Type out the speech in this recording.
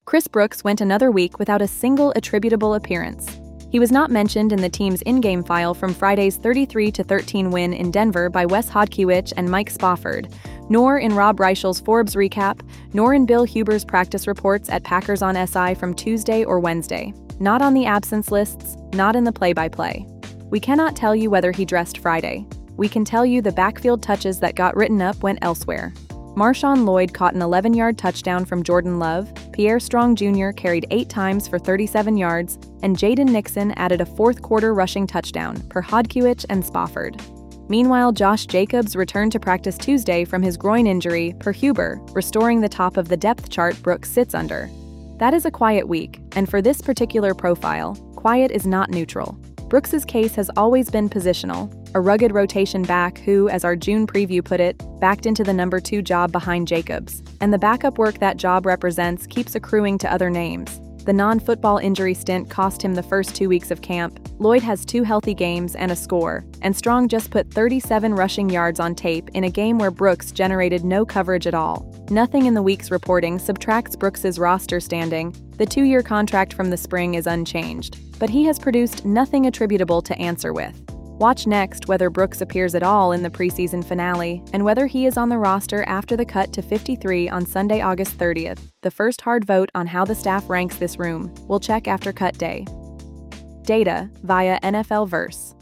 Chris Brooks went another week without a single attributable appearance. He was not mentioned in the team's in-game file from Friday's 33-13 win in Denver by Wes Hodkiewicz and Mike Spofford, nor in Rob Reichel's Forbes recap, nor in Bill Huber's practice reports at Packers on SI from Tuesday or Wednesday. Not on the absence lists, not in the play-by-play. We cannot tell you whether he dressed Friday. We can tell you the backfield touches that got written up went elsewhere. Marshawn Lloyd caught an 11-yard touchdown from Jordan Love, Pierre Strong Jr. carried 8 times for 37 yards, and Jaden Nixon added a fourth-quarter rushing touchdown, per Hodkiewicz and Spofford. Meanwhile, Josh Jacobs returned to practice Tuesday from his groin injury, per Huber, restoring the top of the depth chart Brooks sits under. That is a quiet week, and for this particular profile, quiet is not neutral. Brooks's case has always been positional, a rugged rotation back who, as our June preview put it, backed into the number 2 job behind Jacobs. And the backup work that job represents keeps accruing to other names. The non-football injury stint cost him the first 2 weeks of camp. Lloyd has 2 healthy games and a score, and Strong just put 37 rushing yards on tape in a game where Brooks generated no coverage at all. Nothing in the week's reporting subtracts Brooks's roster standing. The 2-year contract from the spring is unchanged, but he has produced nothing attributable to answer with. Watch next whether Brooks appears at all in the preseason finale and whether he is on the roster after the cut to 53 on Sunday, August 30th. The first hard vote on how the staff ranks this room. We'll check after cut day. Data via NFL Verse.